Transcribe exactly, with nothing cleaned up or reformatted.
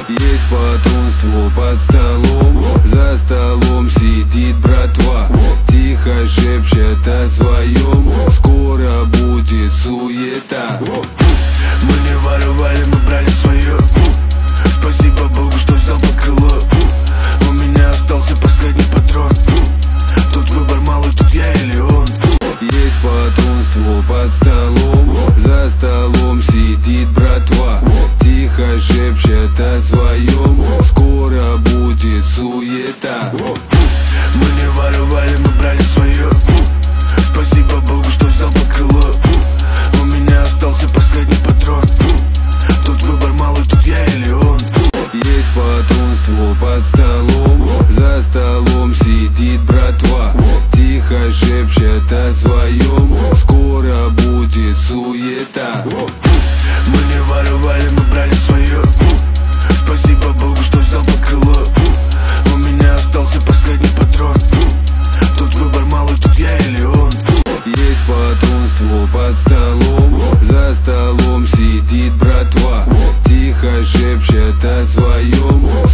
Есть потомство под столом, за столом сидит братва, тихо шепчет о своем, скоро будет суета. Мы не воровали, мы брали свое. Спасибо Богу, что взял под крыло. У меня остался последний патрон. Тут выбор малый, тут я или он. Есть потомство под столом, за столом сидит братва, тихо шепчет о своем, скоро будет суета. Мы не воровали, мы брали свое. Спасибо Богу, что взял под крыло. У меня остался последний патрон. Тут выбор малый, тут я или он. Есть потомство под столом, за столом сидит братва, тихо шепчет о своем, скоро будет суета. Мы не воровали, мы брали свое. Спасибо Богу, что взял под крыло. У меня остался последний патрон. Тут выбор малый, тут я или он. Есть потомство под столом, за столом сидит братва, тихо шепчет о своем,